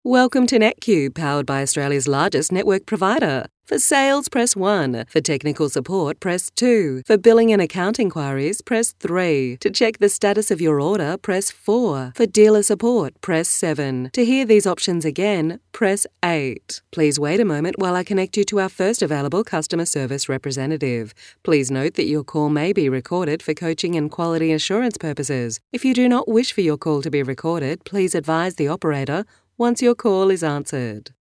Welcome to NetCube, powered by Australia's largest network provider. For sales, press 1. For technical support, press 2. For billing and account inquiries, press 3. To check the status of your order, press 4. For dealer support, press 7. To hear these options again, press 8. Please wait a moment while I connect you to our first available customer service representative. Please note that your call may be recorded for coaching and quality assurance purposes. If you do not wish for your call to be recorded, please advise the operator once your call is answered.